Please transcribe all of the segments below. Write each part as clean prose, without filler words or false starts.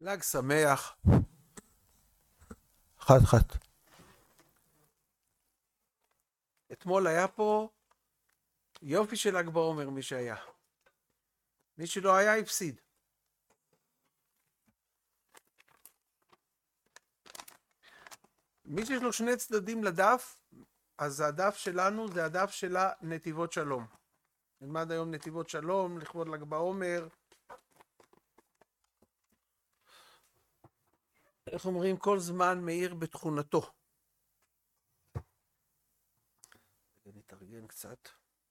ל"ג שמח. חד. אתמול היה פה יופי של ל"ג בעומר, מי שהיה. מי שלא היה, הפסיד. מי שיש לו שני צדדים לדף, אז הדף שלנו זה הדף של נתיבות שלום. נלמד היום נתיבות שלום, לכבוד ל"ג בעומר. איך אומרים? כל זמן מאיר בתכונתו. נתארגן קצת.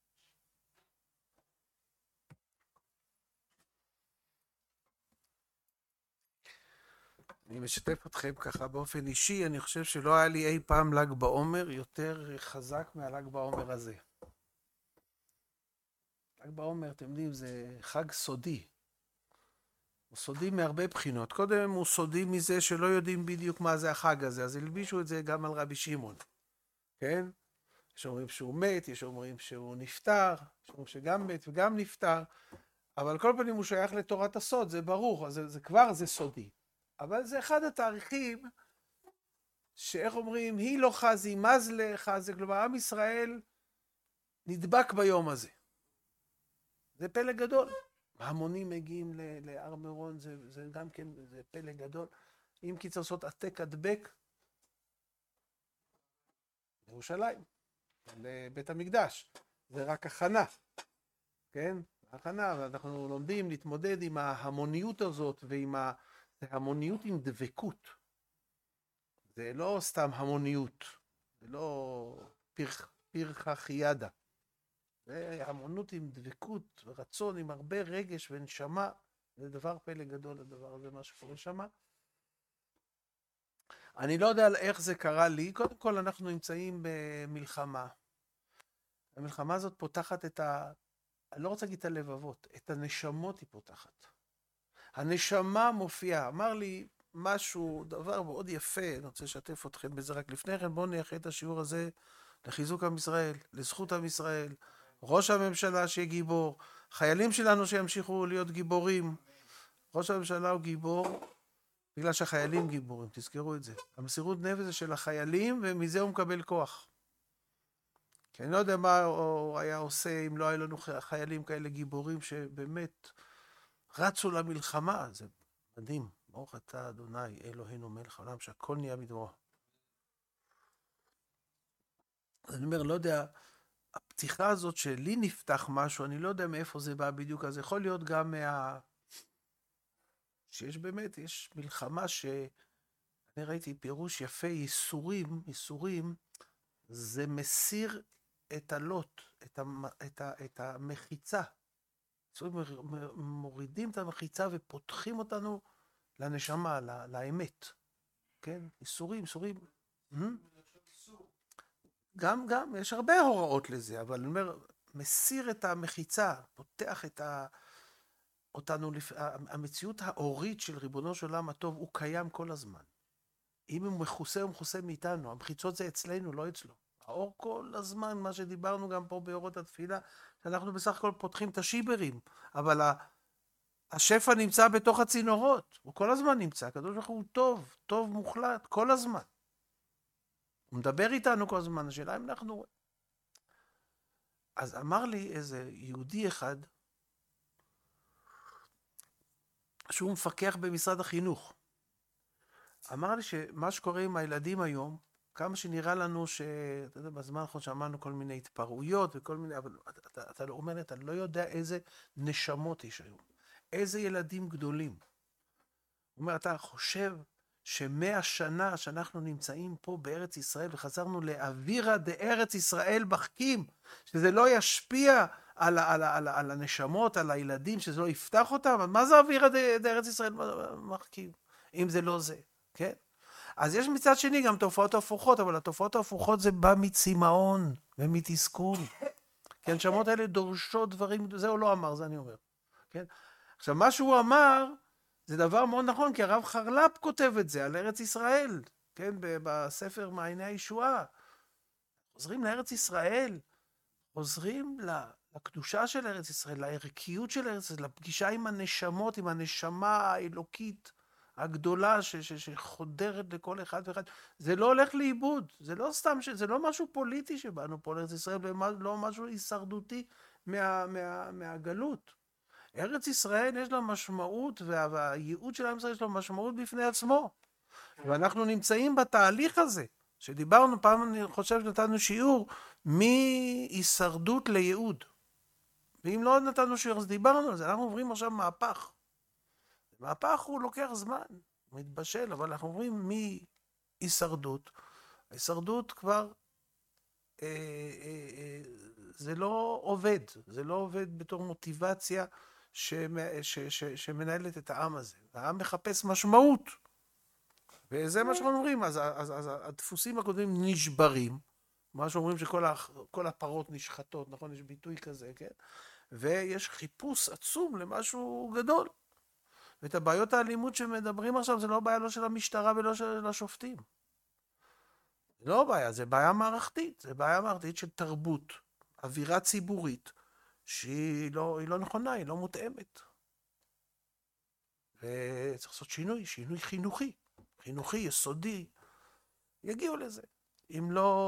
אני משתף אתכם ככה באופן אישי, אני חושב שלא היה לי אי פעם ל"ג בעומר יותר חזק מהל"ג בעומר הזה. ל"ג בעומר, אתם יודעים, זה חג סודי. הוא סודי מהרבה בחינות. קודם הוא סודי מזה שלא יודעים בדיוק מה זה החג הזה, אז הלבישו את זה גם על רבי שמעון. כן? יש אומרים שהוא מת, יש אומרים שהוא נפטר, יש אומרים שגם מת וגם נפטר, אבל כל פנים הוא שייך לתורת הסוד, זה ברור, זה כבר זה סודי. אבל זה אחד התאריכים שאיך אומרים, היא לא חזי, מזלה חזי, כלומר עם ישראל נדבק ביום הזה. זה פלא גדול. המונים מגיעים להר מירון, זה גם כן, זה פלא גדול. אם קיצר לעשות עתק הדבק, לירושלים, לבית המקדש. זה רק הכנה, כן? הכנה, ואנחנו לומדים להתמודד עם ההמוניות הזאת, ועם ההמוניות עם דבקות. זה לא סתם המוניות, זה לא פרחה חיידה. זה המונות עם דבקות ורצון, עם הרבה רגש ונשמה. זה דבר פלא גדול, הדבר הזה, מה שקורה שם. אני לא יודע איך זה קרה לי. קודם כל, אנחנו נמצאים במלחמה. המלחמה הזאת פותחת אני לא רוצה להגיד את הלבבות, את הנשמות היא פותחת. הנשמה מופיעה. אמר לי משהו, דבר מאוד יפה, אני רוצה לשתף אתכם בזה רק לפני כן. בואו נייחד את השיעור הזה לחיזוק עם ישראל, לזכות עם ישראל. ראש הממשלה שיהיה גיבור, חיילים שלנו שימשיכו להיות גיבורים. ראש הממשלה הוא גיבור בגלל שהחיילים גיבורים, תזכרו את זה. המסירות נפש זה של החיילים, ומזה הוא מקבל כוח. כי אני לא יודע מה הוא היה עושה אם לא היה לנו חיילים כאלה גיבורים שבאמת רצו למלחמה. זה מדהים. ברוך אתה אדוני אלוהינו מלך העולם, שהכל נהיה בדברו. אז אני אומר, לא יודע, הפתיחה הזאת שלי נפתח משהו, אני לא יודע מאיפה זה בא בדיוק, אז יכול להיות גם שיש באמת, יש מלחמה אני ראיתי פירוש יפה, ייסורים, זה מסיר את הלוט, את המחיצה. מורידים את המחיצה ופותחים אותנו לנשמה, לאמת. כן? ייסורים. גם, יש הרבה הוראות לזה, אבל אני אומר, מסיר את המחיצה, פותח אותנו, המציאות האורית של ריבונו של עולם הטוב, הוא קיים כל הזמן. אם הוא מכוסה, הוא מכוסה מאיתנו. המחיצות זה אצלנו, לא אצלו. האור כל הזמן, מה שדיברנו גם פה באורות התפילה, שאנחנו בסך הכל פותחים את השיברים, אבל השפע נמצא בתוך הצינורות, הוא כל הזמן נמצא, הקדוש ברוך הוא טוב מוחלט, כל הזמן. הוא מדבר איתנו כל הזמן, השאלה אם אנחנו... אז אמר לי איזה יהודי אחד, שהוא מפקח במשרד החינוך, אמר לי שמה שקורה עם הילדים היום, כמה שנראה לנו אתה יודע, בזמן האחרון שמענו כל מיני התפרעויות וכל מיני, אבל אתה אומר, אתה לא יודע איזה נשמות יש היום, איזה ילדים גדולים. הוא אומר, אתה חושב ש100 שנה שאנחנו נמצאים פה בארץ ישראל וחזרנו לאווירה דארץ ישראל בחכים, שזה לא ישפיע על הנשמות, על הילדים, שזה לא יפתח אותם? מה זה אווירה דארץ ישראל בחכים, אם זה לא זה, כן? אז יש מצד שני גם תופעות הפוכות, אבל התופעות ההפוכות זה בא מצמאון ומתסכול. כי הנשמות האלה דורשות דברים, זה הוא לא אמר, זה אני אומר. כן? עכשיו, מה שהוא אמר, זה דבר מאוד נכון, כי הרב חרל"פ כותב את זה על ארץ ישראל, כן? בספר מעייני הישועה. חוזרים לארץ ישראל, חוזרים לקדושה של ארץ ישראל, לערכיות של ארץ ישראל, לפגישה עם הנשמות, עם הנשמה האלוקית, הגדולה שחודרת לכל אחד ואחד, זה לא הולך לאיבוד, זה לא סתם, זה לא משהו פוליטי שבאנו פה לארץ ישראל, לא משהו הישרדותי מהגלות. ארץ ישראל יש לה משמעות, והייעוד של עם ישראל יש לו משמעות בפני עצמו. ואנחנו נמצאים בתהליך הזה, שדיברנו פעם, אני חושב שנתנו שיעור, מהישרדות לייעוד. ואם לא נתנו שיעור, אז דיברנו על זה, אנחנו עוברים עכשיו מהפך. מהפך הוא לוקח זמן, מתבשל, אבל אנחנו עוברים מהישרדות. ההישרדות כבר, זה לא עובד, זה לא עובד בתור מוטיבציה שמנהלת את העם הזה. העם מחפש משמעות. וזה מה שאנחנו אומרים, אז הדפוסים הקודמים נשברים, מה שאומרים שכל הפרות נשחטות, נכון? יש ביטוי כזה, כן? ויש חיפוש עצום למשהו גדול. ואת הבעיות האלימות שמדברים עכשיו, זה לא בעיה לא של המשטרה ולא של השופטים. זה לא בעיה, זה בעיה מערכתית, זה בעיה מערכתית של תרבות, אווירה ציבורית, שהיא לא נכונה, היא לא מותאמת. וצריך לעשות שינוי חינוכי. חינוכי, יסודי, יגיעו לזה. אם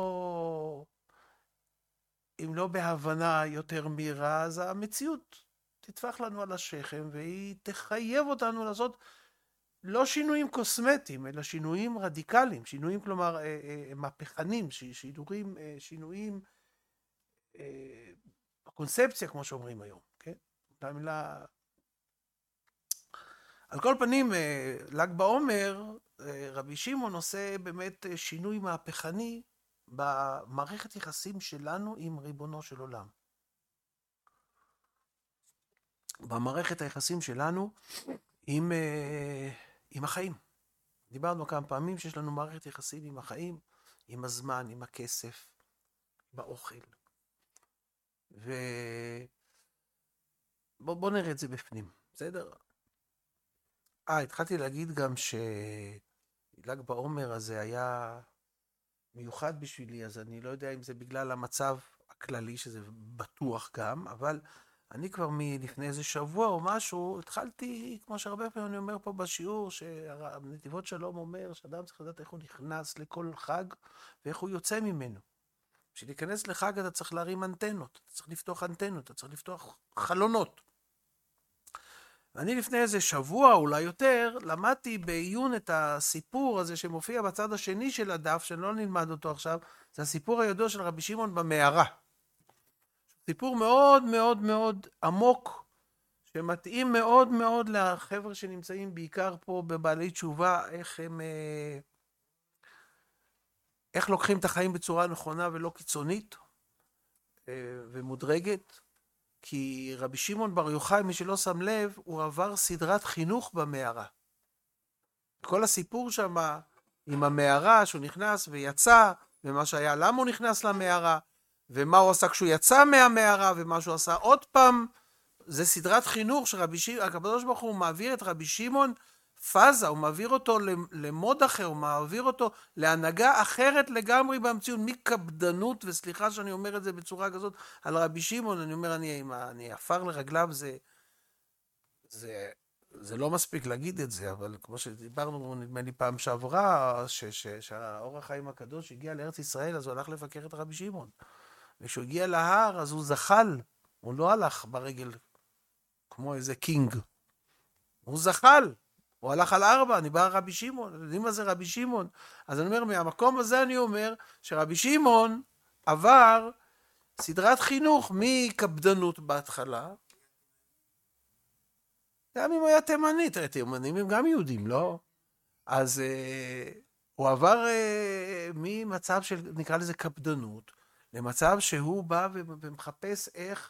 לא בהבנה יותר מהירה, אז המציאות תטפח לנו על השכם, והיא תחייב אותנו לעשות לא שינויים קוסמטיים, אלא שינויים רדיקליים, שינויים כלומר מהפכנים, שינויים בקונספציה, כמו שאומרים היום, כן? המילה... על כל פנים, ל"ג בעומר, רבי שמעון עושה באמת שינוי מהפכני במערכת יחסים שלנו עם ריבונו של עולם. במערכת היחסים שלנו עם החיים. דיברנו כמה פעמים שיש לנו מערכת יחסים עם החיים, עם הזמן, עם הכסף, באוכל. בוא נראה את זה בפנים, בסדר? התחלתי להגיד גם של"ג בעומר הזה היה מיוחד בשבילי, אז אני לא יודע אם זה בגלל המצב הכללי, שזה בטוח גם, אבל אני כבר מלפני איזה שבוע או משהו, התחלתי, כמו שהרבה פעמים אני אומר פה בשיעור, שנתיבות שלום אומר שאדם צריך לדעת איך הוא נכנס לכל חג ואיך הוא יוצא ממנו. בשביל להיכנס לחג אתה צריך להרים אנטנות, אתה צריך לפתוח אנטנות, אתה צריך לפתוח חלונות. ואני לפני איזה שבוע, אולי יותר, למדתי בעיון את הסיפור הזה שמופיע בצד השני של הדף, שאני לא נלמד אותו עכשיו, זה הסיפור הידוע של רבי שמעון במערה. סיפור מאוד מאוד מאוד עמוק, שמתאים מאוד מאוד לחבר'ה שנמצאים בעיקר פה בבעלי תשובה, איך לוקחים את החיים בצורה נכונה ולא קיצונית ומודרגת. כי רבי שמעון בר יוחאי, מי שלא שם לב, הוא עבר סדרת חינוך במערה. כל הסיפור שם עם המערה, שהוא נכנס ויצא, ומה שהיה, למה הוא נכנס למערה, ומה הוא עשה כשהוא יצא מהמערה, ומה שהוא עשה עוד פעם, זה סדרת חינוך שרבי שמעון, הקדוש ברוך הוא מעביר את רבי שמעון פאזה, הוא מעביר אותו למוד אחר, הוא מעביר אותו להנהגה אחרת לגמרי במציאות, מקפדנות, וסליחה שאני אומר את זה בצורה כזאת על רבי שמעון, אני אומר, אני עפר לרגליו, זה לא מספיק להגיד את זה, אבל כמו שדיברנו, נדמה לי פעם שעברה, שהאור החיים הקדוש הגיע לארץ ישראל, אז הוא הלך לבקר את רבי שמעון. וכשהוא הגיע להר, אז הוא זחל, הוא לא הלך ברגל כמו איזה קינג, הוא זחל. הוא הלך על 4, אני בא רבי שמעון, אתם יודעים מה זה רבי שמעון? אז אני אומר, מהמקום הזה אני אומר, שרבי שמעון עבר סדרת חינוך מקפדנות בהתחלה, גם אם הוא היה תימני, תראה, תימנים הם גם יהודים, לא? אז הוא עבר ממצב של, נקרא לזה קפדנות, למצב שהוא בא ומחפש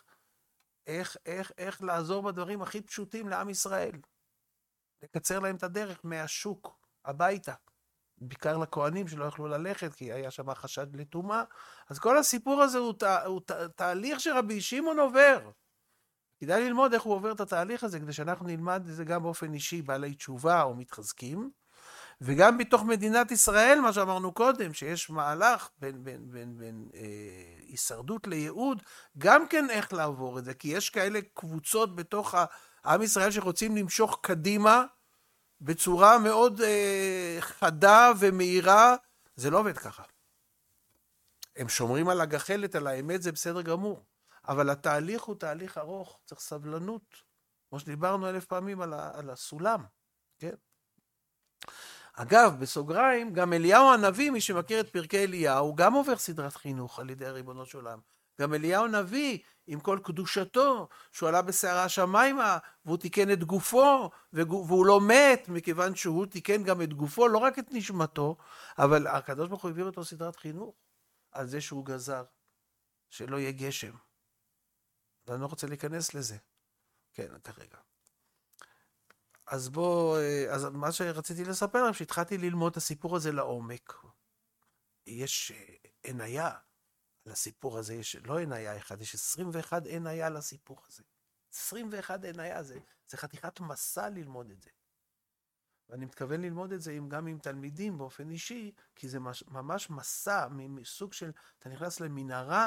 איך לעזור בדברים הכי פשוטים לעם ישראל. לקצר להם את הדרך מהשוק הביתה, בעיקר לכהנים שלא יכלו ללכת, כי היה שם חשד לטומאה. אז כל הסיפור הזה הוא תהליך שרבי שמעון עובר. כדאי ללמוד איך הוא עובר את התהליך הזה, כדי שאנחנו נלמד את זה גם באופן אישי, בעלי תשובה או מתחזקים, וגם בתוך מדינת ישראל, מה שאמרנו קודם, שיש מהלך בין הישרדות לייעוד, גם כן איך לעבור את זה, כי יש כאלה קבוצות בתוך עם ישראל שרוצים למשוך קדימה בצורה מאוד חדה ומהירה, זה לא עובד ככה. הם שומרים על הגחלת, על האמת, זה בסדר גמור. אבל התהליך הוא תהליך ארוך, צריך סבלנות. כמו שדיברנו 1000 פעמים על הסולם, כן? אגב, בסוגריים, גם אליהו הנביא, מי שמכיר את פרקי אליהו, גם עובר סדרת חינוך על ידי ריבונו של עולם. גם אליהו הנביא, עם כל קדושתו, שהוא עלה בסערה השמיימה, והוא תיקן את גופו, והוא לא מת, מכיוון שהוא תיקן גם את גופו, לא רק את נשמתו, אבל הקדוש ברוך הוא העביר אותו סדרת חינוך, על זה שהוא גזר, שלא יהיה גשם. ואני לא רוצה להיכנס לזה. כן, כרגע. אז אז מה שרציתי לספר להם, שהתחלתי ללמוד את הסיפור הזה לעומק. יש עניה לסיפור הזה, יש לא עניה אחד, יש 21 עניה לסיפור הזה. 21 עניה, זה חתיכת מסע ללמוד את זה. ואני מתכוון ללמוד את זה גם עם תלמידים באופן אישי, כי זה ממש מסע, מסוג של, אתה נכנס למנהרה,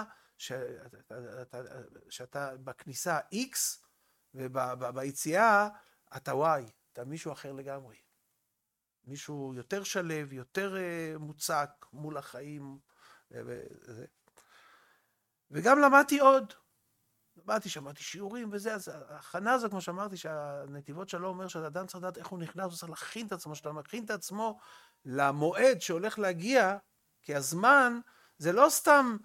שאתה בכניסה X, וביציאה אתה Y, אתה מישהו אחר לגמרי. מישהו יותר שלב, יותר מוצק מול החיים. וגם למדתי עוד. שמעתי שיעורים וזה, אז ההכנה הזו, כמו שאמרתי, שהנתיבות שלו אומר שהאדם צריך לדעת איך הוא נכנס, הוא צריך להכין את עצמו, שאתה מכין את עצמו למועד שהולך להגיע, כי הזמן זה לא סתם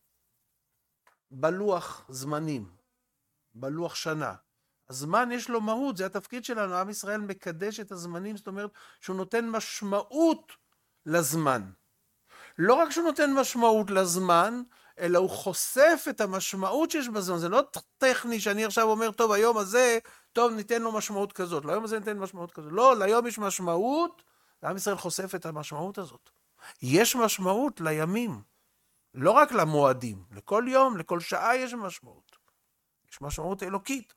בלוח זמנים, בלוח שנה. הזמן יש לו מהות, זה התפקיד שלנו, עם ישראל מקדש את הזמנים, זאת אומרת שהוא נותן משמעות לזמן. לא רק שהוא נותן משמעות לזמן, אלא הוא חושף את המשמעות שיש בזמן. זה לא טכני שאני עכשיו אומר, טוב, היום הזה, טוב, ניתן לו משמעות כזאת. ליום הזה ניתן משמעות כזאת. לא, ליום יש משמעות, ועם ישראל חושף את המשמעות הזאת. יש משמעות לימים, לא רק למועדים. לכל יום, לכל שעה יש משמעות. יש משמעות אלוקית.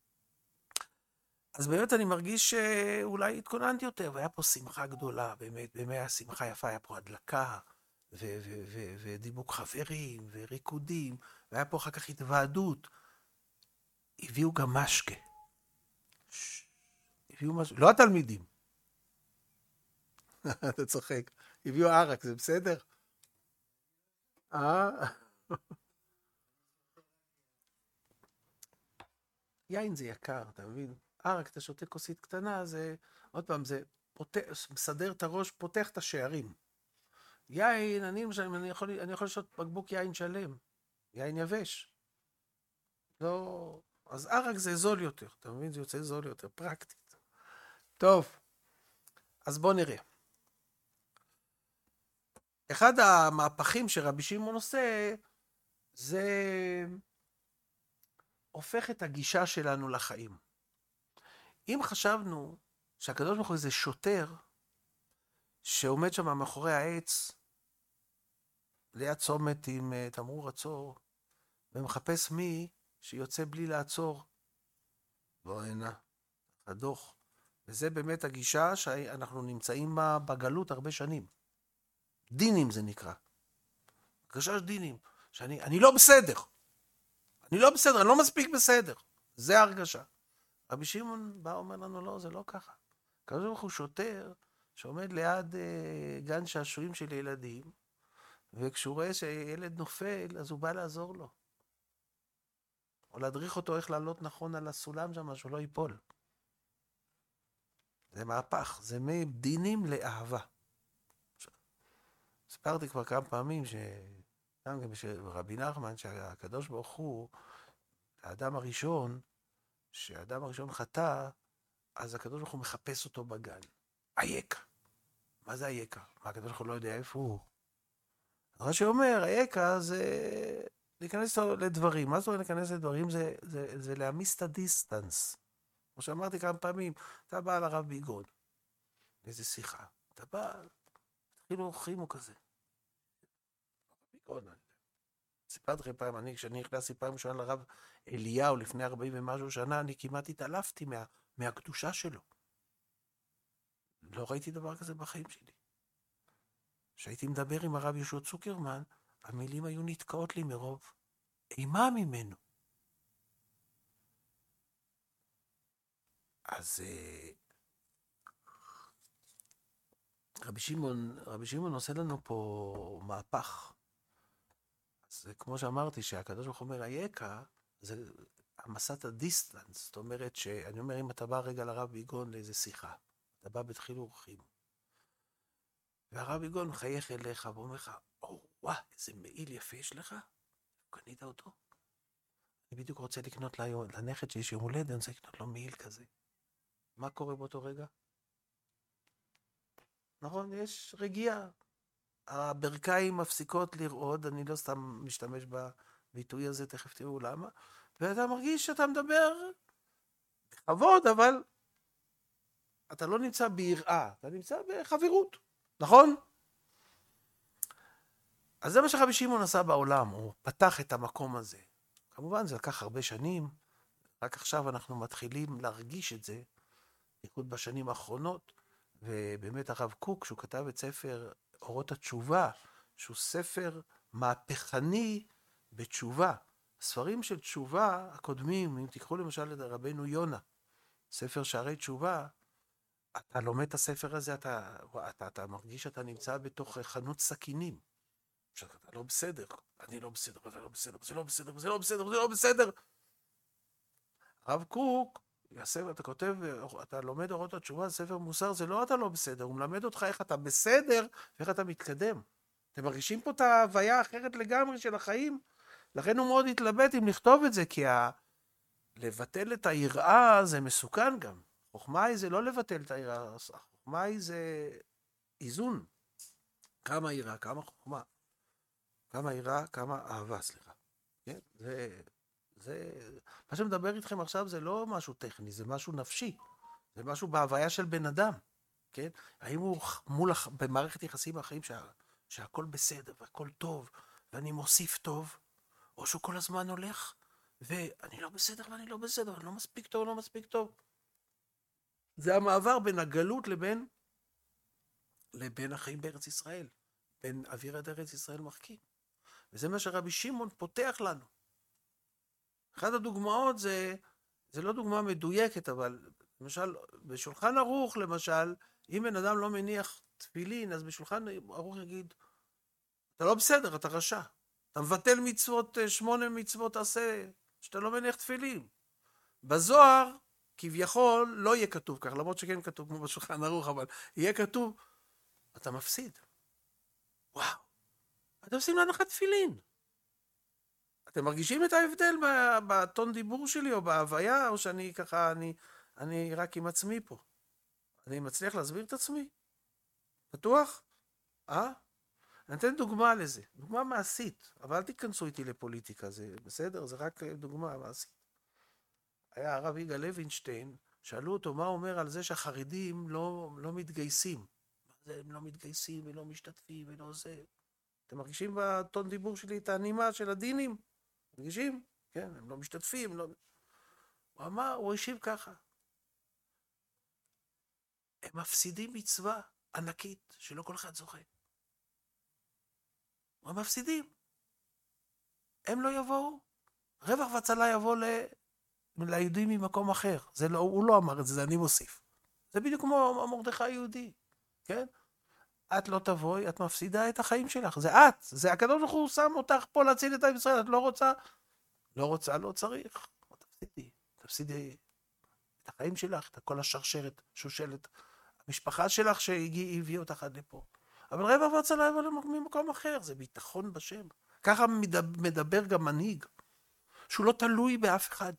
אז באמת אני מרגיש שאולי התכוננתי יותר, והיה פה שמחה גדולה, באמת, באמת היה שמחה יפה, היה פה הדלקה, ודיבוק חברים, וריקודים, והיה פה אחר כך התוועדות. הביאו גם משקה. הביאו משקה, לא התלמידים. אתה צוחק. הביאו ערק, זה בסדר? יין זה יקר, אתה מבין? ערק, אתה שותה כוסית קטנה, זה, עוד פעם, זה מסדר את הראש, פותח את השערים. יין, אני יכול לשתות בקבוק יין שלם, יין יבש. לא, אז ערק זה זול יותר, אתה מבין? זה יוצא זול יותר, פרקטית. טוב, אז בוא נראה. אחד המהפכים שרבי שמעון עושה, זה הופך את הגישה שלנו לחיים. אם חשבנו שהקדוש ברוך הוא זה שוטר, שעומד שם מאחורי העץ, ליד צומת עם תמרור עצור, ומחפש מי שיוצא בלי לעצור. בוא הנה, הדוח. וזה באמת הגישה שאנחנו נמצאים בה בגלות הרבה שנים. דינים זה נקרא. הרגשה של דינים. אני לא בסדר. אני לא מספיק בסדר. זה הרגשה. רבי שמעון בא אומר לנו, לא, זה לא ככה. הקדוש ברוך הוא שוטר שעומד ליד גן שעשועים של ילדים, וכשהוא רואה שילד נופל, אז הוא בא לעזור לו. או להדריך אותו איך לעלות נכון על הסולם שם, שהוא לא ייפול. זה מהפך, זה מדינים לאהבה. ספרתי כבר כמה פעמים, גם רבי נחמן, שהקדוש ברוך הוא, האדם הראשון, שהאדם הראשון חטא, אז הקדוש ברוך הוא מחפש אותו בגן. אייכה. מה זה אייכה? מה, הקדוש ברוך הוא לא יודע איפה הוא? מה שאומר, אייכה זה להיכנס לדברים. מה זאת אומרת להיכנס לדברים? זה להמיס את הדיסטנס. כמו שאמרתי כמה פעמים, אתה בא לרב ביגון, איזה שיחה. אתה בא, תחילו חימו כזה. ביגון, סיפרתי לכם פעם, כשאני נכנסתי פעם ראשונה לרב אליהו לפני 40 ומשהו שנה, אני כמעט התעלפתי מהקדושה שלו. לא ראיתי דבר כזה בחיים שלי. כשהייתי מדבר עם הרב יהושע צוקרמן, המילים היו נתקעות לי מרוב אימה ממנו. אז רבי שמעון עושה לנו פה מהפך. אז כמו שאמרתי, שהקדוש ברוך הוא אומר, היקה, זה המסת הדיסטנס. זאת אומרת שאני אומר, אם אתה בא רגע לרב ביגון לאיזה שיחה, אתה בא בתחיל אורחים, והרב ביגון מחייך אליך ואומר לך, וואו, איזה מעיל יפה יש לך? קנית אותו? אני בדיוק רוצה לקנות לנכד שיש יום הולדת, אני רוצה לקנות לו מעיל כזה. מה קורה באותו רגע? נכון, יש רגיעה. הברכיים מפסיקות לרעוד, אני לא סתם משתמש בביטוי הזה, תכף תראו למה. ואתה מרגיש שאתה מדבר בכבוד, אבל אתה לא נמצא ביראה, אתה נמצא בחברות, נכון? אז זה מה שרבי שמעון עשה בעולם, הוא פתח את המקום הזה. כמובן זה לקח הרבה שנים, רק עכשיו אנחנו מתחילים להרגיש את זה, בייחוד בשנים האחרונות, ובאמת הרב קוק, שהוא כתב את ספר אורות התשובה, שהוא ספר מהפכני בתשובה. הספרים של תשובה הקודמים, אם תיקחו למשל את רבנו יונה, ספר שערי תשובה, אתה לומד את הספר הזה, אתה מרגיש שאתה נמצא בתוך חנות סכינים. שאתה לא בסדר, אני לא בסדר, אתה לא בסדר, זה לא בסדר, זה לא בסדר, זה לא בסדר. הרב קוק, אתה כותב, אתה לומד אורות התשובה, ספר מוסר, זה לא אתה לא בסדר, הוא מלמד אותך איך אתה בסדר ואיך אתה מתקדם. אתם מרגישים פה את ההוויה האחרת לגמרי של החיים? לכן הוא מאוד התלבט אם לכתוב את זה, כי לבטל את היראה זה מסוכן גם. חוכמה היא זה לא לבטל את היראה, חוכמה היא זה איזון. כמה יראה, כמה חוכמה. כמה יראה, כמה אהבה, סליחה. כן? מה שמדבר איתכם עכשיו זה לא משהו טכני, זה משהו נפשי. זה משהו בהוויה של בן אדם. כן? האם הוא במערכת יחסים החיים שהכל בסדר והכל טוב, ואני מוסיף טוב, או שהוא כל הזמן הולך, ואני לא בסדר ואני לא בסדר, אני לא מספיק טוב, לא מספיק טוב. זה המעבר בין הגלות לבין החיים בארץ ישראל, בין אווירת ארץ ישראל מחכים. וזה מה שרבי שמעון פותח לנו. אחת הדוגמאות זה לא דוגמה מדויקת, אבל למשל, בשולחן ערוך, למשל, אם בן אדם לא מניח תפילין, אז בשולחן ערוך יגיד, אתה לא בסדר, אתה רשע. אתה מבטל מצוות, 8 מצוות עשה, שאתה לא מניח תפילין. בזוהר, כביכול, לא יהיה כתוב כך, למרות שכן כתוב כמו בשולחן ערוך, אבל יהיה כתוב, אתה מפסיד. וואו, אתם עושים להנחת תפילין. אתם מרגישים את ההבדל בטון דיבור שלי, או בהוויה, או שאני ככה, אני רק עם עצמי פה. אני מצליח להסביר את עצמי? בטוח? אני אתן דוגמה לזה, דוגמה מעשית, אבל אל תיכנסו איתי לפוליטיקה, זה בסדר? זה רק דוגמה מעשית. היה הרב יגאל לוינשטיין, שאלו אותו מה הוא אומר על זה שהחרדים לא מתגייסים. הם לא מתגייסים ולא משתתפים ולא זה. אתם מרגישים בטון דיבור שלי את הנימה של הדינים? מרגישים? כן, הם לא משתתפים. לא... הוא השיב ככה. הם מפסידים מצווה ענקית שלא כל אחד זוכה. הם מפסידים. הם לא יבואו. רווח והצלה יבוא ליהודים ממקום אחר. הוא לא אמר את זה, זה אני מוסיף. זה בדיוק כמו מרדכי היהודי. כן? את לא תבואי, את מפסידה את החיים שלך. זה את. זה הקדוש ברוך הוא שם אותך פה להציל את עם ישראל. את לא רוצה? לא רוצה, לא צריך. תפסידי את החיים שלך, את כל השרשרת, שושלת. המשפחה שלך שהביא אותך עד לפה. אבל רווח והצלה יבוא ממקום אחר. זה ביטחון בשם. ככה מדבר גם מנהיג. שהוא לא תלוי באף אחד.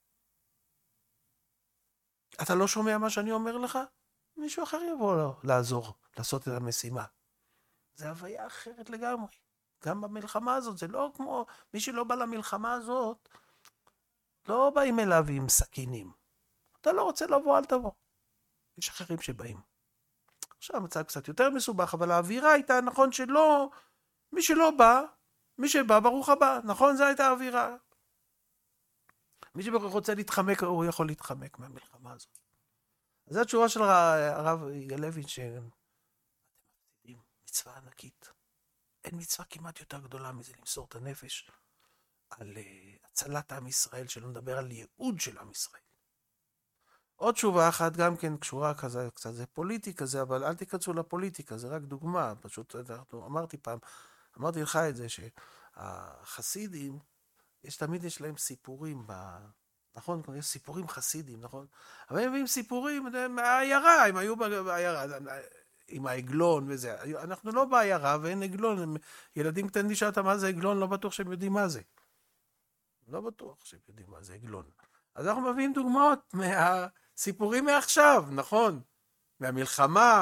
אתה לא שומע מה שאני אומר לך? מישהו אחר יבוא לעזור, לעשות את המשימה. זה הוויה אחרת לגמרי. גם במלחמה הזאת, זה לא כמו, מי שלא בא למלחמה הזאת, לא באים אליו עם סכינים. אתה לא רוצה לבוא, אל תבוא. יש אחרים שבאים. עכשיו המצב קצת יותר מסובך, אבל האווירה הייתה, נכון שלא, מי שלא בא, מי שבא, ברוך הבא. נכון, זו הייתה האווירה. מי שרוצה להתחמק, הוא יכול להתחמק מהמלחמה הזאת. אז זו התשובה של הרב יגאל לוינשטיין. מצווה ענקית. אין מצווה כמעט יותר גדולה מזה למסור את הנפש על הצלת עם ישראל, שלא נדבר על ייעוד של עם ישראל. עוד תשובה אחת גם כן קשורה כזה, קצת זה פוליטי כזה, אבל אל תיכנסו לפוליטיקה, זה רק דוגמה, פשוט אמרתי פעם, אמרתי לך את זה, שהחסידים, תמיד יש להם סיפורים, נכון? יש סיפורים חסידים, נכון? אבל הם מביאים סיפורים מהעיירה, הם היו בעיירה, עם העגלון וזה. אנחנו לא בעיירה ואין עגלון, ילדים קטנים שאלת מה זה עגלון, לא בטוח שהם יודעים מה זה. לא בטוח שהם יודעים מה זה עגלון. אז אנחנו מביאים דוגמאות מהסיפורים מעכשיו, נכון? מהמלחמה,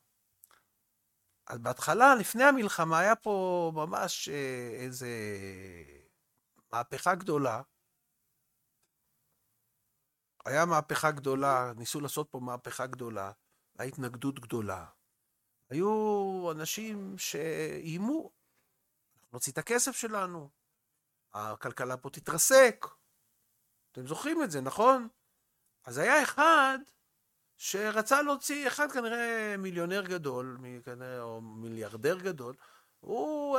אז בהתחלה, לפני המלחמה, היה פה ממש איזה מהפכה גדולה. היה מהפכה גדולה, ניסו לעשות פה מהפכה גדולה, הייתה התנגדות גדולה. היו אנשים שאיימו, אנחנו נוציא את הכסף שלנו, הכלכלה פה תתרסק. אתם זוכרים את זה, נכון? אז היה אחד שרצה להוציא, אחד כנראה מיליונר גדול, כנראה, או מיליארדר גדול, הוא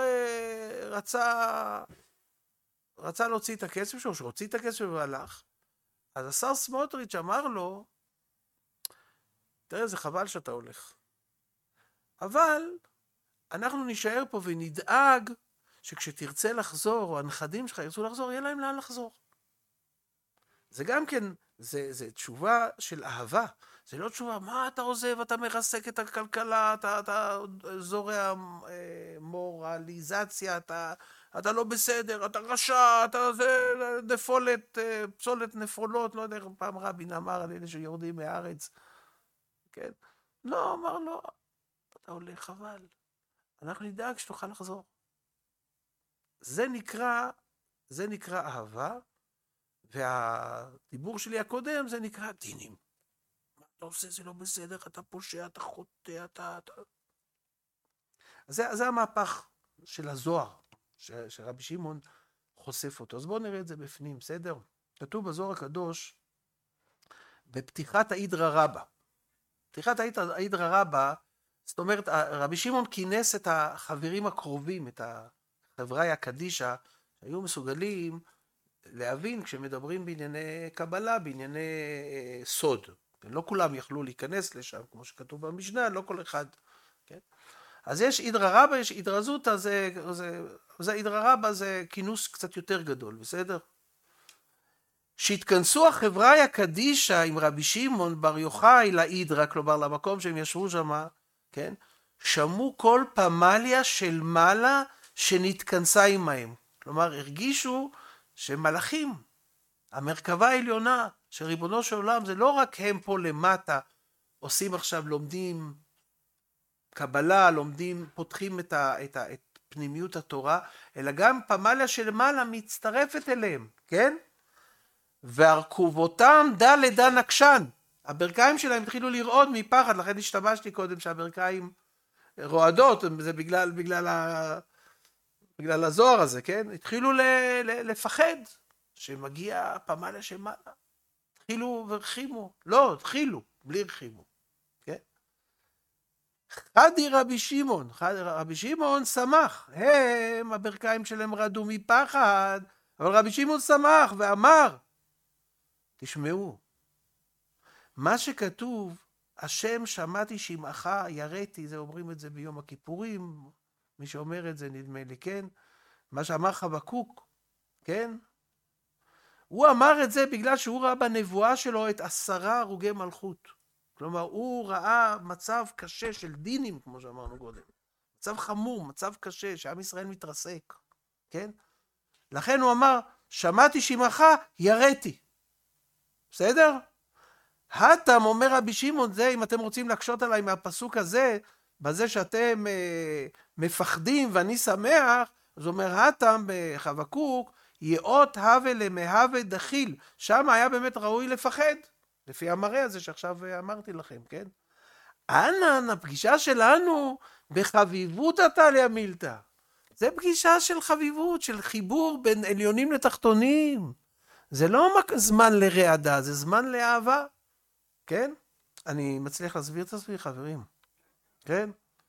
רצה להוציא את הכסף שלו, שהוציא את הכסף והלך. אז השר סמוטריץ' אמר לו, תראה, זה חבל שאתה הולך. אבל אנחנו נשאר פה ונדאג שכשתרצה לחזור, או הנכדים שלך ירצו לחזור, יהיה להם לאן לחזור. זה גם כן, זה תשובה של אהבה. זה לא תשובה, מה אתה עוזב, אתה מרסק את הכלכלה, אתה זורע מורליזציה, אתה לא בסדר, אתה רשע, אתה נפולת, פסולת נפולות, לא יודע, פעם רבין אמר על אלה שיורדים מהארץ. כן? לא, אמר לו, אתה הולך חבל. אנחנו נדאג שתוכל לחזור. זה נקרא אהבה, והדיבור שלי הקודם זה נקרא דינים. מה אתה עושה? זה לא בסדר, אתה פושע, אתה חוטא, אתה... זה המהפך של הזוהר, שרבי שמעון חושף אותו. אז בואו נראה את זה בפנים, בסדר? כתוב בזוהר הקדוש, בפתיחת האידרא רבא. פתיחת האידרא רבא, זאת אומרת, רבי שמעון כינס את החברים הקרובים, את החברי הקדישא, שהיו מסוגלים להבין כשמדברים בענייני קבלה, בענייני סוד. לא כולם יכלו להיכנס לשם, כמו שכתוב במשנה, לא כל אחד. כן? אז יש אידרא רבא, יש אידרא זוטא, זה אידרא רבא זה כינוס קצת יותר גדול, בסדר? שהתכנסו החברי הקדישא עם רבי שמעון בר יוחאי לאידרא, כלומר למקום שהם ישבו שם, כן? שמעו כל פמליה של מעלה שנתכנסה עמהם. כלומר, הרגישו שמלאכים, המרכבה העליונה של ריבונו של עולם, זה לא רק הם פה למטה, עושים עכשיו, לומדים קבלה, לומדים, פותחים את פנימיות התורה, אלא גם פמליה של מעלה מצטרפת אליהם, כן? והרכובותם דא לדא נקשן. הברכיים שלהם התחילו לרעוד מפחד, לכן השתמשתי קודם שהברכיים רועדות, זה בגלל הזוהר הזה, כן? התחילו לפחד שמגיע פמליה של מעלה. התחילו והרחימו. לא, התחילו, בלי הרחימו. כן? חדי רבי שמעון שמח. הברכיים שלהם רעדו מפחד, אבל רבי שמעון שמח ואמר, תשמעו, מה שכתוב, השם שמעתי שמעך יראתי, זה אומרים את זה ביום הכיפורים, מי שאומר את זה נדמה לי, כן? מה שאמר חבקוק, כן? הוא אמר את זה בגלל שהוא ראה בנבואה שלו את 10 הרוגי מלכות. כלומר, הוא ראה מצב קשה של דינים, כמו שאמרנו קודם. מצב חמור, מצב קשה, שעם ישראל מתרסק, כן? לכן הוא אמר, שמעתי שמעך יראתי. בסדר? התם אומר רבי שמעון, זה אם אתם רוצים להקשות עליי מהפסוק הזה, בזה שאתם מפחדים ואני שמח, אז אומר התם בחבקוק, יאות הווה למהווה דחיל, שם היה באמת ראוי לפחד, לפי המראה הזה שעכשיו אמרתי לכם, כן? אנן, הפגישה שלנו בחביבות עתליא מילתא, זה פגישה של חביבות, של חיבור בין עליונים לתחתונים, זה לא זמן לרעדה, זה זמן לאהבה, כן? אני מצליח להסביר את עצמי, חברים, כן?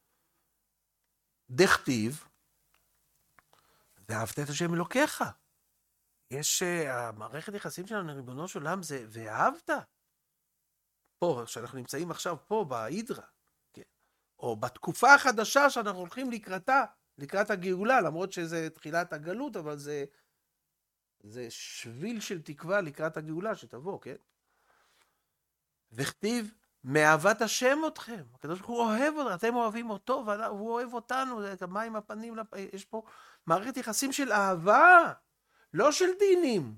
דכתיב, ואהבת את השם אלוקיך. יש, המערכת יחסים שלנו לריבונו של עולם זה ואהבת. פה, שאנחנו נמצאים עכשיו פה, בהידרה, כן? או בתקופה החדשה שאנחנו הולכים לקראתה, לקראת הגאולה, למרות שזה תחילת הגלות, אבל זה שביל של תקווה לקראת הגאולה שתבוא, כן? וכתיב, מאהבת השם אתכם. הקדוש ברוך הוא אוהב אותם, אתם אוהבים אותו, והוא אוהב אותנו, מים הפנים, יש פה מערכת יחסים של אהבה, לא של דינים.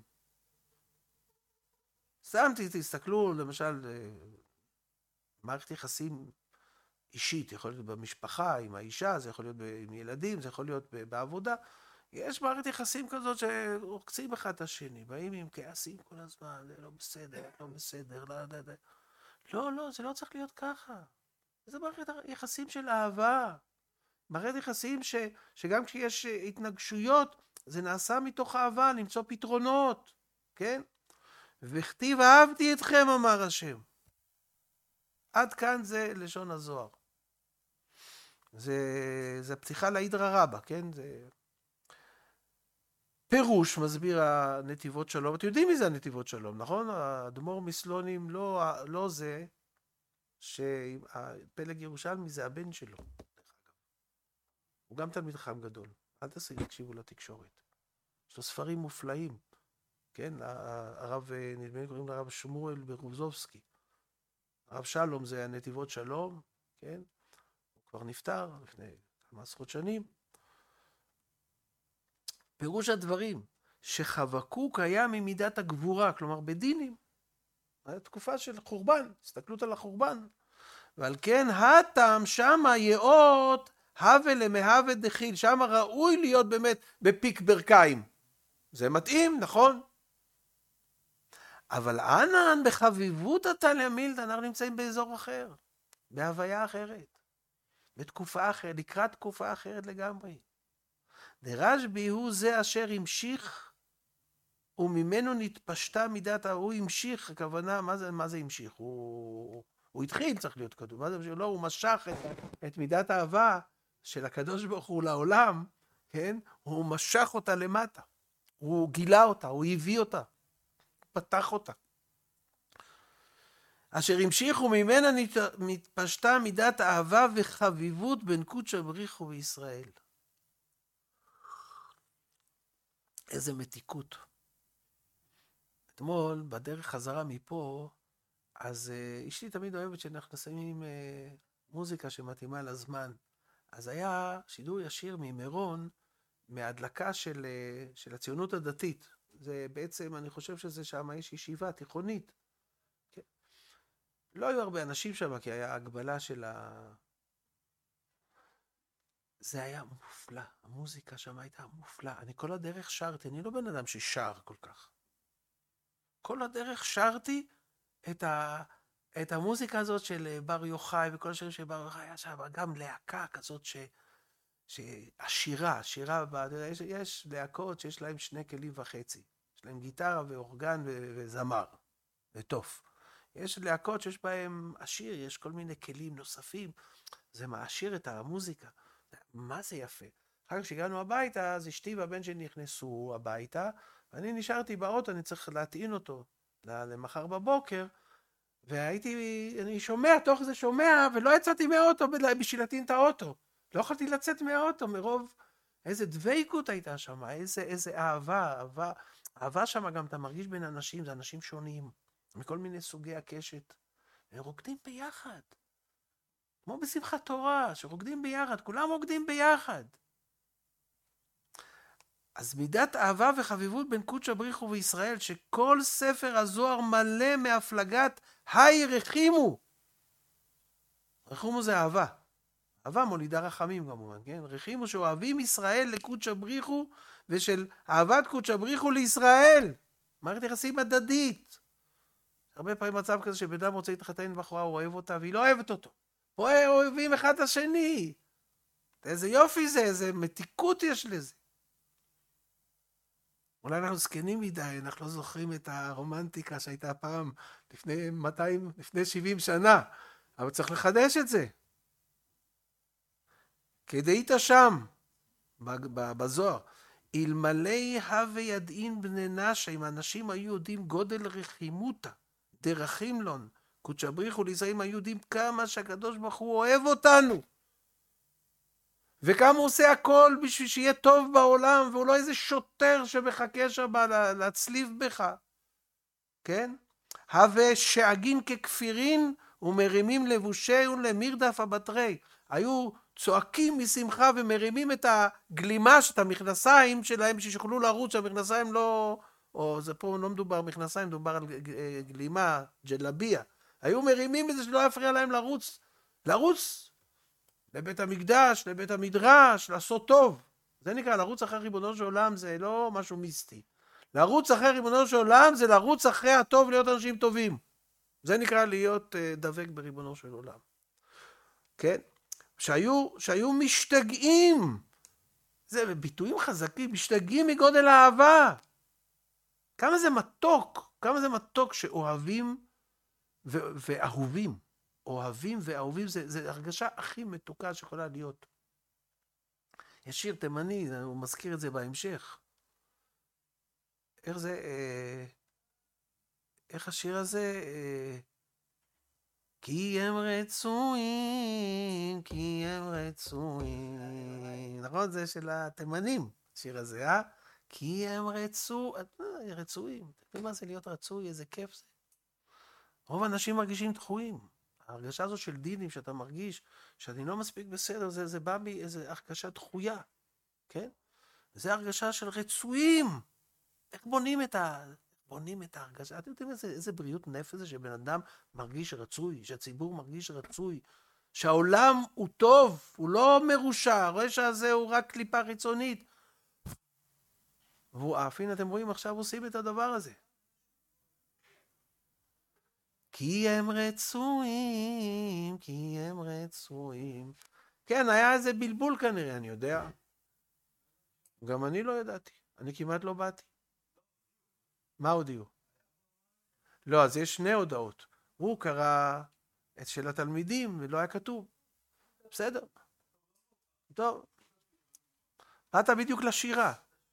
תסתכלו, למשל, מערכת יחסים אישית, יכול להיות במשפחה, עם האישה, זה יכול להיות עם ילדים, זה יכול להיות בעבודה. יש מערכת יחסים כזאת שעוקצים אחד את השני, באים עם כעסים כל הזמן, זה לא בסדר, לא בסדר, לא, זה לא צריך להיות ככה. זה מערכת יחסים של אהבה. מערכת יחסים שגם כשיש התנגשויות, זה נעשה מתוך אהבה, למצוא פתרונות, כן? וכתיב אהבתי אתכם, אמר השם. עד כאן זה לשון הזוהר. זה פתיחה להידרה רבה, כן? זה פירוש מסביר הנתיבות שלום. אתם יודעים מי זה הנתיבות שלום, נכון? האדמו"ר מסלונים לא זה שפלג ירושלמי זה הבן שלו. הוא גם תלמיד חכם גדול. אל תקשיבו לתקשורת. יש לו ספרים מופלאים. כן? הרב, נדמה לי קוראים לרב שמואל ברוזובסקי. הרב שלום זה הנתיבות שלום, כן? הוא כבר נפטר לפני כמה עשרות שנים. פירוש הדברים, שחבקוק היה ממידת הגבורה, כלומר בדינים. הייתה תקופה של חורבן, הסתכלות על החורבן. ועל כן הטעם שמה יאות הווה למהווה דחיל, שמה ראוי להיות באמת בפיק ברכיים. זה מתאים, נכון? אבל אנן בחביבות התלמיד, אנחנו נמצאים באזור אחר, בהוויה אחרת, בתקופה אחרת, לקראת תקופה אחרת לגמרי. דרשב"י הוא זה אשר המשיך וממנו נתפשטה מידת, הוא המשיך, הכוונה, מה זה המשיך? הוא התחיל, צריך להיות כתוב, מה זה המשיך? לא, הוא משך את מידת האהבה של הקדוש ברוך הוא לעולם, כן? הוא משך אותה למטה, הוא גילה אותה, הוא הביא אותה, פתח אותה. אשר המשיכו ממנה נתפשטה מידת אהבה וחביבות בין קודשא בריך הוא וישראל. איזה מתיקות. אתמול, בדרך חזרה מפה, אז אשתי תמיד אוהבת שאנחנו שמים מוזיקה שמתאימה לזמן. אז היה שידור ישיר ממירון, מהדלקה של הציונות הדתית. זה בעצם, אני חושב שזה שם יש ישיבה תיכונית. כן. לא היו הרבה אנשים שם, כי היה הגבלה של זה היה מופלא, המוזיקה שם הייתה מופלא. אני כל הדרך שרתי, אני לא בן אדם ששר כל כך. כל הדרך שרתי את המוזיקה הזאת של בר יוחאי, וכל השירים של בר יוחאי היה שם, גם להקה כזאת שהשירה, יש להקות שיש להם 2.5 כלים. יש להם גיטרה ואורגן וזמר, וטוף. יש להקות שיש בהם עשיר, יש כל מיני כלים נוספים, זה מעשיר את המוזיקה. מה זה יפה. אחר כך שהגענו הביתה, אז אשתי והבן שלי נכנסו הביתה, ואני נשארתי באוטו, אני צריך להטעין אותו למחר בבוקר, אני שומע, תוך זה שומע, ולא יצאתי מהאוטו בשביל להטעין את האוטו. לא יכולתי לצאת מהאוטו מרוב איזה דבקות הייתה שם, איזה אהבה שם גם אתה מרגיש בין אנשים, זה אנשים שונים, מכל מיני סוגי הקשת, הם רוקדים ביחד. כמו בשמחת תורה, שרוקדים ביחד, כולם רוקדים ביחד. אז מידת אהבה וחביבות בין קודשא בריך הוא וישראל, שכל ספר הזוהר מלא מהפלגת היי רחימו. רחימו זה אהבה. אהבה מולידה רחמים כמובן, כן? רחימו שאוהבים ישראל לקודשא בריך הוא, ושל אהבת קודשא בריך הוא לישראל. מערכת יחסים הדדית. הרבה פעמים מצב כזה שבן אדם רוצה להתחתן עם בחורה, הוא אוהב אותה, והיא לא אוהבת אותו. אוהבים אחד את השני. איזה יופי זה, איזה מתיקות יש לזה. אולי אנחנו זקנים מדי, אנחנו לא זוכרים את הרומנטיקה שהייתה פעם לפני 70 שנה, אבל צריך לחדש את זה. כדאית שם, בזוהר, אלמלא הווה ידעין בני נשה, אם אנשים היו יודעים גודל רחימותה, דרכים לון, קודשא בריך הוא לישראל היהודים כמה שהקדוש ברוך הוא אוהב אותנו. וכמה הוא עושה הכל בשביל שיהיה טוב בעולם, והוא לא איזה שוטר שמחכה שם להצליב בך. כן? הווה שאגין ככפירין ומרימים לבושיהם למרדף הבטרי. היו צועקים משמחה ומרימים את הגלימה, את המכנסיים שלהם, שיוכלו לרוץ, שהמכנסיים לא... או זה פה לא מדובר מכנסיים, מדובר על גלימה, ג'לביה. היו מרימים את זה שלא יפריע להם לרוץ לבית המקדש, לבית המדרש, לעשות טוב. זה נקרא לרוץ אחרי ריבונו של עולם, זה לא משהו מיסטי. לרוץ אחרי ריבונו של עולם זה לרוץ אחרי הטוב, להיות אנשים טובים. זה נקרא להיות דבק בריבונו של עולם. כן? שהיו משתגעים. זה ביטויים חזקים, משתגעים מגודל האהבה. כמה זה מתוק שאוהבים ואהובים. אוהבים ואהובים, זה הרגשה הכי מתוקה שיכולה להיות. יש שיר תימני, הוא מזכיר את זה בהמשך. איך השיר הזה? כי הם רצויים, כי הם רצויים. נכון? זה של התימנים, השיר הזה, אה? כי הם רצויים. מה זה להיות רצוי? איזה כיף זה. רוב האנשים מרגישים דחויים. ההרגשה הזו של דינים, שאתה מרגיש שאני לא מספיק בסדר, זה בא מאיזו הרגשה דחויה, כן? זה הרגשה של רצויים. איך בונים את ההרגשה? אתם יודעים איזה בריאות נפש זה שבן אדם מרגיש רצוי, שהציבור מרגיש רצוי, שהעולם הוא טוב, הוא לא מרושע, הרשע הזה הוא רק קליפה חיצונית. והוא אפין, אתם רואים, עכשיו עושים את הדבר הזה. כי הם רצויים, כי הם רצויים. כן, היה איזה בלבול כנראה, אני יודע. גם אני לא ידעתי, אני כמעט לא באתי. מה הודיעו? לא, אז יש שני הודעות. הוא קרא את של התלמידים ולא היה כתוב. בסדר. טוב. באת בדיוק לשירה.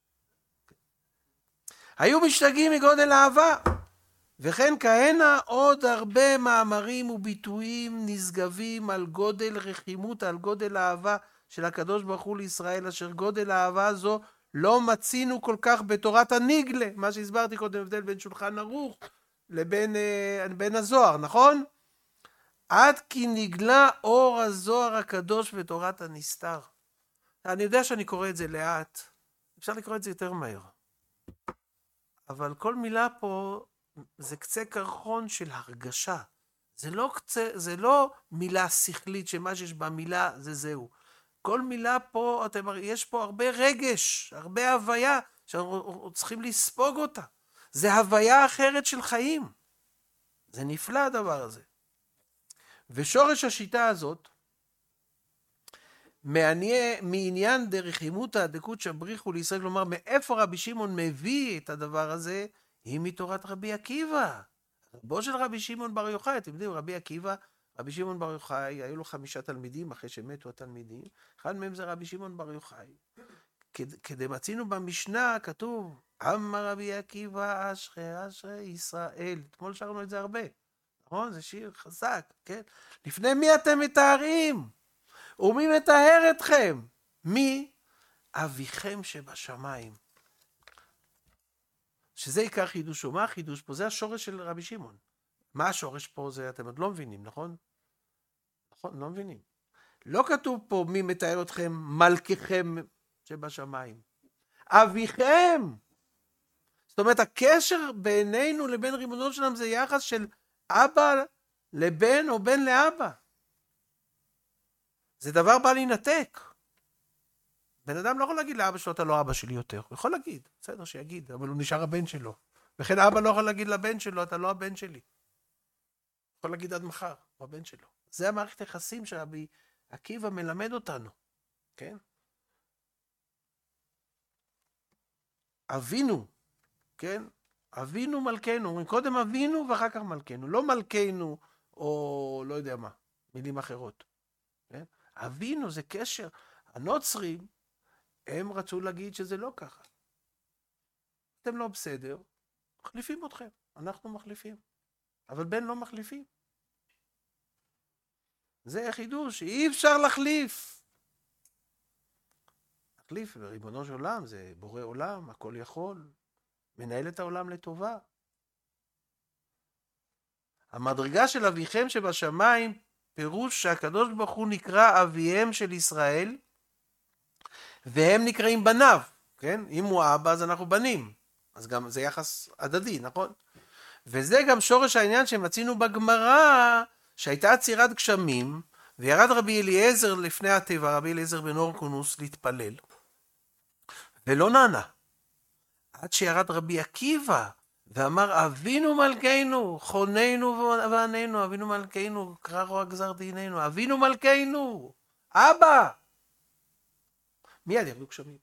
היו משתגעים מגודל אהבה. וכן כהנה עוד הרבה מאמרים וביטויים נשגבים על גודל רחימות, על גודל האהבה של הקדוש ברוך הוא לישראל, אשר גודל האהבה זו לא מצינו כל כך בתורת הניגלה, מה שהסברתי קודם, הבדל בין שולחן ערוך לבין הזוהר, נכון? עד כי נגלה אור הזוהר הקדוש בתורת הנסתר. אני יודע שאני קורא את זה לאט, אפשר לקרוא את זה יותר מהר. אבל כל מילה פה זה קצה קרחון של הרגשה. זה לא מילה שכלית שמה שיש במילה זה זהו. כל מילה פה, יש פה הרבה רגש, הרבה הוויה, שאנחנו צריכים לספוג אותה. זה הוויה אחרת של חיים. זה נפלא הדבר הזה. ושורש השיטה הזאת, מעניין דרחימותא דקודשא בריך הוא לישראל, כלומר, מאיפה רבי שמעון מביא את הדבר הזה, היא מתורת רבי עקיבא. רבו של רבי שמעון בר יוחאי, אתם יודעים, רבי שמעון בר יוחאי, היו לו 5 תלמידים אחרי שמתו התלמידים, אחד מהם זה רבי שמעון בר יוחאי. כדי מצינו במשנה כתוב, אמר רבי עקיבא אשרי ישראל. אתמול שרנו את זה הרבה, נכון? זה שיר חזק, כן? לפני מי אתם מתארים? ומי מטהר אתכם? מי? אביכם שבשמיים. שזה עיקר חידושו. מה החידוש פה? זה השורש של רבי שמעון. מה השורש פה? זה אתם עוד לא מבינים, נכון? נכון, לא מבינים. לא כתוב פה מי מטהר אתכם, מלככם שבשמיים. אביכם. זאת אומרת, הקשר בינינו לבין ריבונו שלנו זה יחס של אבא לבן או בן לאבא. זה דבר בא להינתק. בן אדם לא יכול להגיד לאבא שלו, אתה לא אבא שלי יותר. הוא יכול להגיד, בסדר שיגיד, אבל הוא נשאר הבן שלו. וכן אבא לא יכול להגיד לבן שלו, אתה לא הבן שלי. הוא יכול להגיד עד מחר, הוא הבן שלו. זה המערכת היחסים שרבי עקיבא מלמד אותנו. כן? אבינו, כן? אבינו מלכנו. אומרים קודם אבינו ואחר כך מלכנו. לא מלכנו או לא יודע מה, מילים אחרות. כן? אבינו זה קשר. הנוצרים, הם רצו להגיד שזה לא ככה. אתם לא בסדר, מחליפים אתכם, אנחנו מחליפים. אבל בן לא מחליפים. זה חידוש שאי אפשר להחליף. להחליף בריבונו של עולם, זה בורא עולם, הכל יכול, מנהל את העולם לטובה. המדרגה של אביכם שבשמיים, פירוש שהקדוש ברוך הוא נקרא אביהם של ישראל, והם נקראים בניו, כן? אם הוא אבא אז אנחנו בנים, אז גם זה יחס הדדי, נכון? וזה גם שורש העניין שמצינו בגמרא, שהייתה עצירת גשמים, וירד רבי אליעזר לפני הטבע, רבי אליעזר בן הורקנוס, להתפלל, ולא נענה. עד שירד רבי עקיבא, ואמר, אבינו מלכנו, חוננו ועננו, אבינו מלכנו, קרא רוע גזר דיננו, אבינו מלכנו, אבא. מיד ירדו גשמים.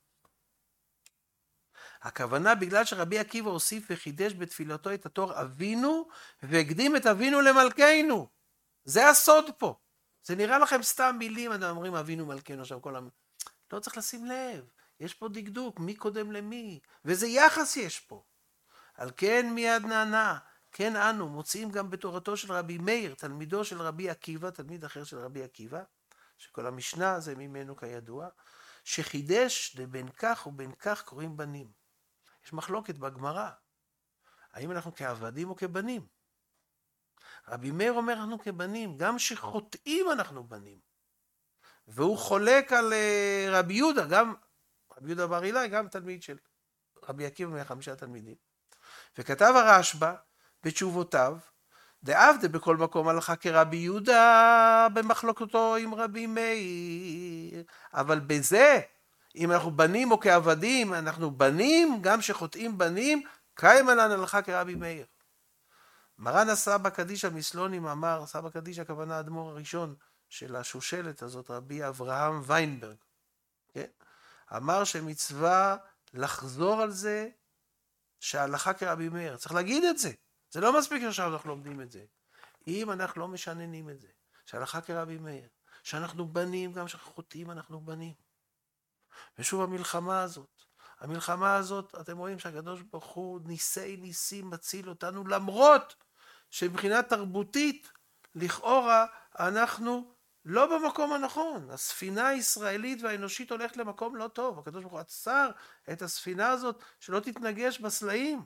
הכוונה בגלל שרבי עקיבא הוסיף וחידש בתפילתו את התואר אבינו, והקדים את אבינו למלכנו. זה הסוד פה. זה נראה לכם סתם מילים, אתם אומרים אבינו מלכנו, עכשיו כל לא צריך לשים לב. יש פה דקדוק, מי קודם למי, וזה יחס יש פה. על כן מיד נענה, כן אנו, מוצאים גם בתורתו של רבי מאיר, תלמידו של רבי עקיבא, תלמיד אחר של רבי עקיבא, שכל המשנה זה ממנו כידוע, שחידש לבין כך ובין כך קוראים בנים. יש מחלוקת בגמרא, האם אנחנו כעבדים או כבנים? רבי מאיר אומר אנחנו כבנים, גם שחוטאים אנחנו בנים. והוא חולק על רבי יהודה, גם רבי יהודה בר אילאי, גם תלמיד של רבי עקיבא מ5 תלמידים. וכתב הרשב"א בתשובותיו, דעבדה בכל מקום הלכה כרבי יהודה במחלוקתו עם רבי מאיר. אבל בזה, אם אנחנו בנים או כעבדים, אנחנו בנים, גם שחוטאים בנים, קיימה לנו הלכה כרבי מאיר. מרן הסבא קדישא מסלונים אמר, סבא קדישא הכוונה האדמו"ר הראשון של השושלת הזאת, רבי אברהם ויינברג, כן? אמר שמצווה לחזור על זה שההלכה כרבי מאיר. צריך להגיד את זה. זה לא מספיק שעכשיו אנחנו לומדים את זה. אם אנחנו לא משננים את זה, שההלכה כרבי מאיר, שאנחנו בנים, גם שחוטאים אנחנו בנים. ושוב המלחמה הזאת, אתם רואים שהקדוש ברוך הוא ניסי ניסים מציל אותנו, למרות שמבחינה תרבותית, לכאורה אנחנו לא במקום הנכון. הספינה הישראלית והאנושית הולכת למקום לא טוב. הקדוש ברוך הוא עצר את הספינה הזאת שלא תתנגש בסלעים.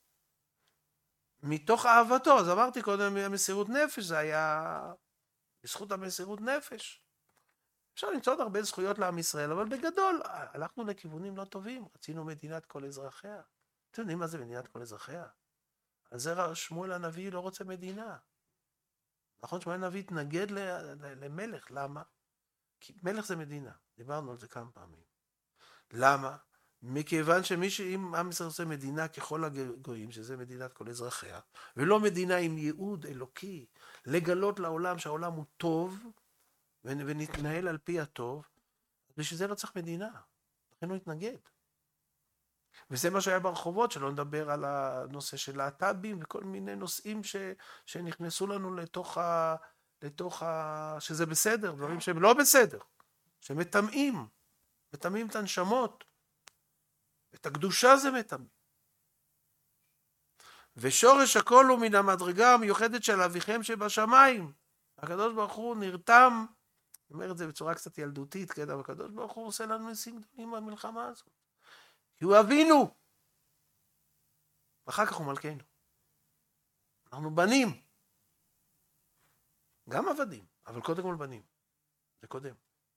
מתוך אהבתו. אז אמרתי קודם, המסירות נפש, זה היה בזכות המסירות נפש. אפשר למצוא עוד הרבה זכויות לעם ישראל, אבל בגדול הלכנו לכיוונים לא טובים. רצינו מדינת כל אזרחיה. אתם יודעים מה זה מדינת כל אזרחיה? על זה שמואל הנביא לא רוצה מדינה. נכון, שמואל הנביא התנגד למלך. למה? כי מלך זה מדינה. דיברנו על זה כמה פעמים. למה? מכיוון אם עם ישראל עושה מדינה ככל הגויים, שזה מדינת כל אזרחיה, ולא מדינה עם ייעוד אלוקי, לגלות לעולם שהעולם הוא טוב, ונתנהל על פי הטוב, בשביל זה לא צריך מדינה. לכן הוא התנגד. וזה מה שהיה ברחובות, שלא נדבר על הנושא של להט"בים וכל מיני נושאים שנכנסו לנו שזה בסדר, דברים שהם לא בסדר, שמטמאים את הנשמות, את הקדושה זה מטמאים. ושורש הכל הוא מן המדרגה המיוחדת של אביכם שבשמיים. הקדוש ברוך הוא נרתם, אני אומר את זה בצורה קצת ילדותית, כן? אבל הקדוש ברוך הוא עושה לנו ניסים גדולים במלחמה הזאת. כי הוא אבינו. ואחר כך הוא מלכנו. אנחנו בנים. גם עבדים, אבל קודם כל בנים. זה קודם.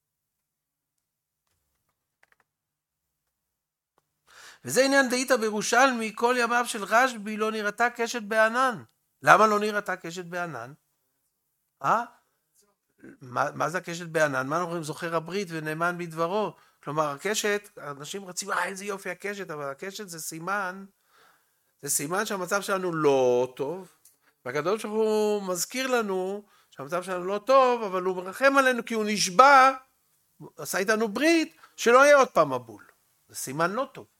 וזה עניין דאיתא בירושלמי, כל ימיו של רשב"י לא נראתה קשת בענן. למה לא נראתה קשת בענן? מה זה הקשת בענן? מה אנחנו אומרים? זוכר הברית ונאמן בדברו. כלומר, הקשת, אנשים רצים, איזה יופי הקשת, אבל הקשת זה סימן שהמצב שלנו לא טוב, והקדוש ברוך הוא מזכיר לנו שהמצב שלנו לא טוב, אבל הוא מרחם עלינו כי הוא נשבע, עשה איתנו ברית, שלא יהיה עוד פעם מבול. זה סימן לא טוב.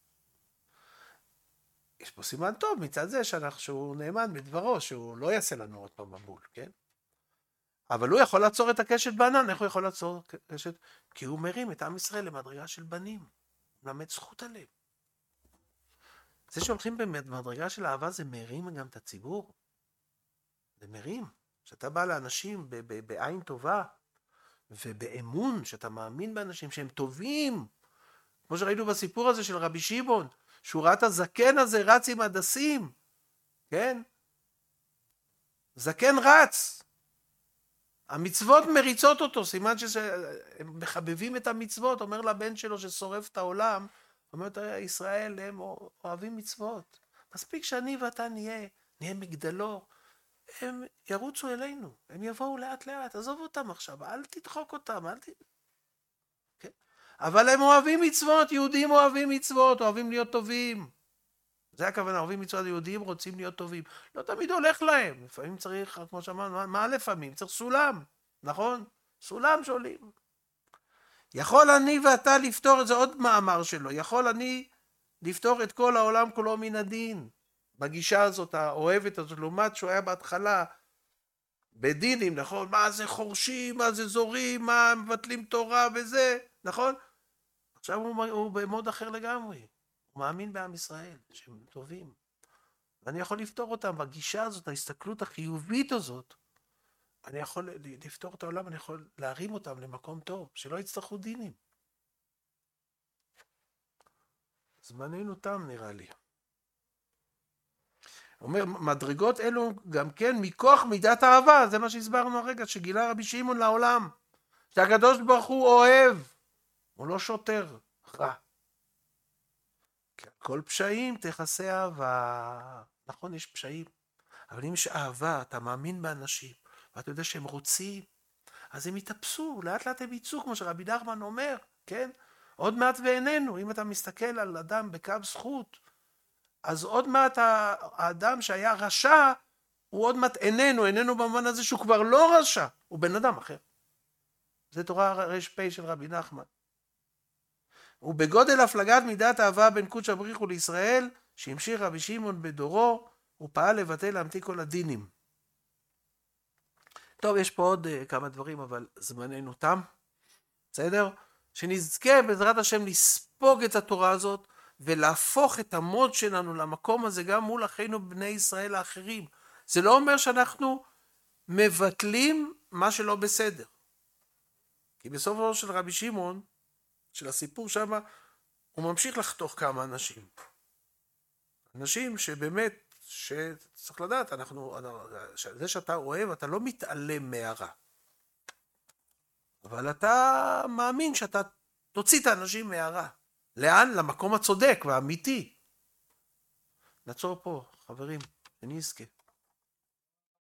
יש פה סימן טוב מצד זה שהוא נאמן בדברו, שהוא לא יעשה לנו עוד פעם מבול, כן? אבל הוא יכול לעצור את הקשת בענן. איך הוא יכול לעצור קשת? כי הוא מרים את עם ישראל למדרגה של בנים. מלמד זכות עליהם. זה שהולכים במדרגה של אהבה זה מרים גם את הציבור. זה מרים. שאתה בא לאנשים בעין טובה, ובאמון, שאתה מאמין באנשים שהם טובים, כמו שראינו בסיפור הזה של רבי שמעון, שהוא ראה את הזקן הזה רץ עם הדסים, כן? זקן רץ, המצוות מריצות אותו, סימן שהם מחבבים את המצוות, אומר לבן שלו ששורף את העולם, אומר ישראל הם אוהבים מצוות, מספיק שאני ואתה נהיה מגדלור, הם ירוצו אלינו, הם יבואו לאט לאט, עזוב אותם עכשיו, אל תדחוק אותם, כן? אבל הם אוהבים מצוות, יהודים אוהבים מצוות, אוהבים להיות טובים, זה הכוונה, אוהבים מצוות, יהודים רוצים להיות טובים, לא תמיד הולך להם, לפעמים צריך, כמו שאמרנו, מה לפעמים? צריך סולם, נכון? סולם שעולים. יכול אני ואתה לפתור את זה, עוד מאמר שלו, יכול אני לפתור את כל העולם כולו מן הדין, בגישה הזאת, האוהבת הזאת, לעומת שהוא היה בהתחלה, בדינים, נכון? מה זה חורשים, מה זה זורים, מה מבטלים תורה וזה, נכון? עכשיו הוא במוד אחר לגמרי, הוא מאמין בעם ישראל, שהם טובים. ואני יכול לפתור אותם בגישה הזאת, ההסתכלות החיובית הזאת, אני יכול לפתור את העולם, אני יכול להרים אותם למקום טוב, שלא יצטרכו דינים. זמננו תם נראה לי. אומר, מדרגות אלו גם כן מכוח מידת האהבה, זה מה שהסברנו הרגע, שגילה רבי שמעון לעולם, שהקדוש ברוך הוא אוהב, הוא לא שוטר, רע. כי על כל פשעים תכסה אהבה, נכון יש פשעים, אבל אם יש אהבה, אתה מאמין באנשים, ואתה יודע שהם רוצים, אז הם יתאפסו, לאט לאט הם יצאו, כמו שרבי נחמן אומר, כן? עוד מעט ואיננו, אם אתה מסתכל על אדם בקו זכות, אז עוד מעט האדם שהיה רשע, הוא עוד מעט איננו במובן הזה שהוא כבר לא רשע, הוא בן אדם אחר. זה תורה ר"פ של רבי נחמן. ובגודל הפלגת מידת אהבה בין קודש הבריך ולישראל, שהמשיך רבי שמעון בדורו, הוא פעל לבטל להמתיק כל הדינים. טוב, יש פה עוד כמה דברים, אבל זמננו תם. בסדר? שנזכה בעזרת השם לספוג את התורה הזאת, ולהפוך את המוד שלנו למקום הזה גם מול אחינו בני ישראל האחרים. זה לא אומר שאנחנו מבטלים מה שלא בסדר. כי בסופו של רבי שמעון, של הסיפור שם, הוא ממשיך לחתוך כמה אנשים. אנשים שבאמת, שצריך לדעת, זה שאתה אוהב, אתה לא מתעלם מהרע. אבל אתה מאמין שאתה תוציא את האנשים מהרע. לאן? למקום הצודק והאמיתי. נעצור פה, חברים, שנזכה.